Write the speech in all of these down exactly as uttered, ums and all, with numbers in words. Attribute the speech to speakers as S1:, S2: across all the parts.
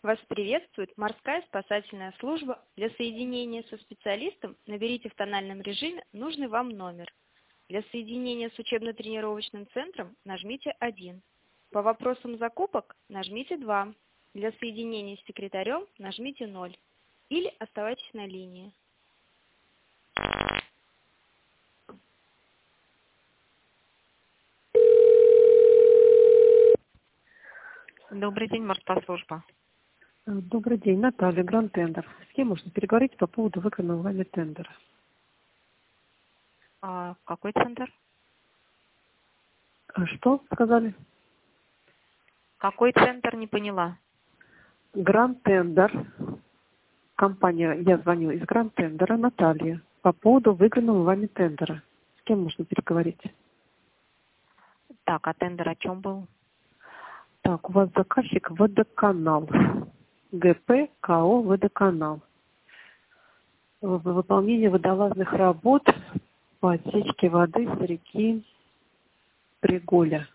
S1: Вас приветствует морская спасательная служба. Для соединения со специалистом наберите в тональном режиме нужный вам номер. Для соединения с учебно-тренировочным центром нажмите один. По вопросам закупок нажмите два. Для соединения с секретарем нажмите ноль. Или оставайтесь на линии.
S2: Добрый день, морспасслужба.
S3: Добрый день, Наталья, Гранд Тендер. С кем можно переговорить по поводу выигранного вами тендера?
S2: А какой центр?
S3: А что сказали?
S2: Какой центр, не поняла.
S3: Гранд Тендер. Компания, я звоню из Гранд Тендера, Наталья. По поводу выигранного вами тендера. С кем можно переговорить?
S2: Так, а тендер о чем был?
S3: Так, у вас заказчик Водоканал. ГП КО Водоканал. Выполнение водолазных работ по отсечке воды с реки Приголя.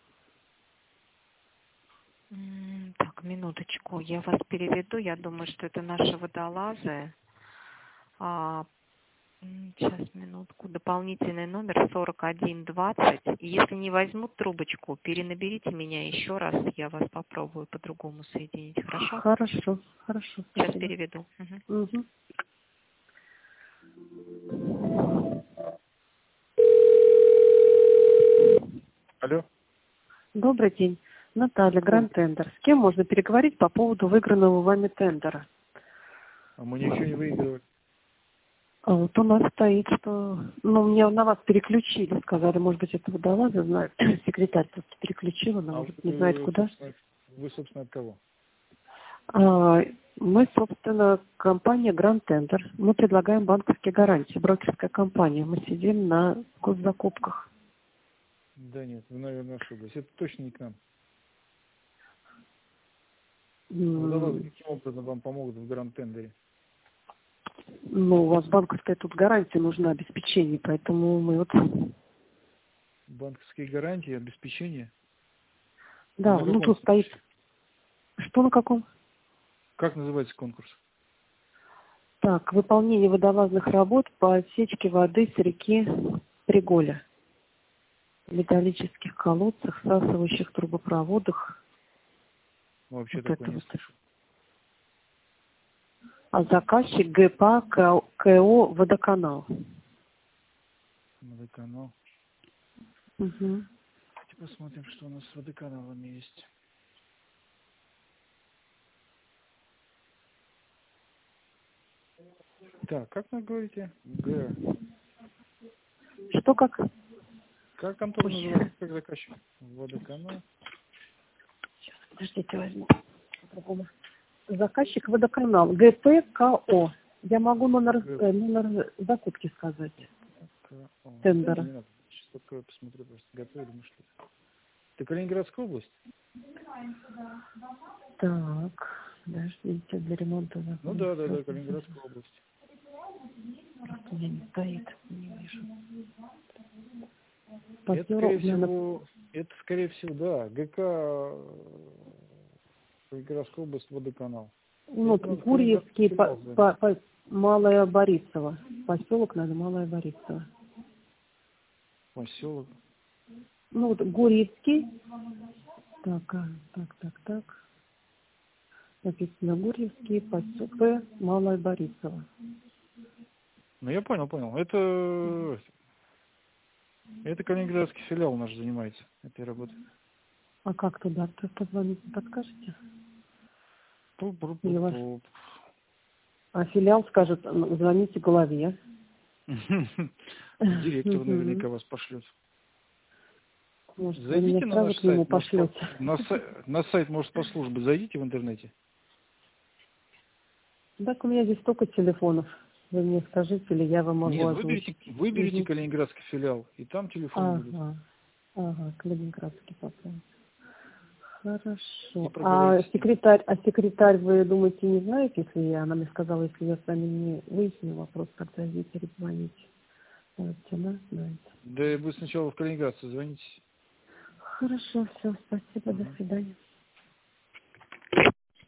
S2: М, Так, минуточку, я вас переведу. Я думаю, что это наши водолазы. А, м, сейчас, минутку. Дополнительный номер сорок один двадцать. Если не возьмут трубочку, перенаберите меня еще раз. Я вас попробую по-другому соединить. Хорошо?
S3: Хорошо, хорошо.
S2: Сейчас
S3: Спасибо.
S2: переведу. Мгм.
S3: Угу.
S4: Алло.
S3: Добрый день. Наталья, Гранд Тендер. С кем можно переговорить по поводу выигранного вами тендера?
S4: А мы ничего не выигрывали.
S3: А вот у нас стоит, что... Ну, меня на вас переключили, сказали, может быть, это водолазы знают. Секретарь просто переключила, она,
S4: А
S3: может,
S4: вы,
S3: не знает куда.
S4: собственно, вы, собственно, от кого?
S3: А, мы, собственно, компания Гранд Тендер. Мы предлагаем банковские гарантии, брокерская компания. Мы сидим на госзакупках.
S4: Да нет, вы, наверное, ошиблись. Это точно не к нам.
S3: М,
S4: Водолазы каким образом вам помогут в гранд-тендере?
S3: Ну, у вас банковская тут гарантия нужна, обеспечение, поэтому мы вот...
S4: Банковские гарантии, обеспечение?
S3: Да,
S4: На
S3: ну
S4: каком
S3: тут стоит...
S4: конкурсе?
S3: Что на каком?
S4: Как называется конкурс?
S3: Так, выполнение водолазных работ по отсечке воды с реки Приголя. В металлических колодцах, всасывающих трубопроводах.
S4: Вообще
S3: Вот
S4: такое
S3: это
S4: не
S3: вот.
S4: слышу.
S3: А заказчик ГП КО Водоканал.
S4: Водоканал.
S3: Угу.
S4: Давайте посмотрим, что у нас с водоканалами есть. Так, как вы говорите? Г.
S3: Что как?
S4: Как контора
S3: Ой,
S4: называется? Как заказчик? Водоканал.
S3: подождите, возьму. По-другому. Заказчик Водоканал. ГП КО. Я могу номер,
S4: Г.
S3: э, номер закупки сказать.
S4: К. О.
S3: Тендера.
S4: Не надо. Сейчас только посмотрю просто. Готовили мы что-то. Это Калининградская область?
S3: Так, подождите, для ремонта закупки.
S4: Ну да, да, да, Калининградская область.
S3: Просто у меня не стоит, не вижу.
S4: Это,
S3: Партнеру,
S4: скорее
S3: наверное,
S4: всего, это, скорее всего, да, ГК э, Калининградская область, водоканал.
S3: ну,
S4: Это надо в
S3: Гурьевский,
S4: Калининградский
S3: по,
S4: филиал звонить.
S3: по, по- Малая Борисова. Поселок, надо, Малая Борисова.
S4: Поселок.
S3: Ну, вот Гурьевский. Так, а, так, так, так. Написано Гурьевский, поселок, П, Малая Борисова.
S4: Ну, я понял, понял. Это, это Калининградский филиал наш занимается этой работой.
S3: А как туда? Кто позвонить, не подскажете? Или ваш...
S4: Пу-пу-пу-пу.
S3: А филиал скажет, ну, звоните главе.
S4: Директор
S3: Мгм.
S4: наверняка вас пошлет.
S3: Может, вы меня
S4: Зайдите на
S3: сразу
S4: наш
S3: к нему
S4: сайт, может, по-
S3: пошлете.
S4: на, сай- на сайт Морспасслужбы зайдите в интернете.
S3: Так у меня здесь столько телефонов. Вы мне скажите, или я вам могу
S4: Нет, выберите,
S3: озвучить.
S4: выберите
S3: Угу.
S4: Калининградский филиал, и там телефоны будут.
S3: Ага. Ага, Калининградский поправить.
S4: И
S3: Хорошо. А
S4: проговорите с ним.
S3: секретарь, а секретарь, вы думаете, не знаете, если я, она мне сказала, если я с вами не выясню вопрос, тогда ей перезвоните. Вот, она знает.
S4: Да вы сначала в Калининград звоните.
S3: Хорошо, все, спасибо, до
S4: Мгм.
S3: свидания.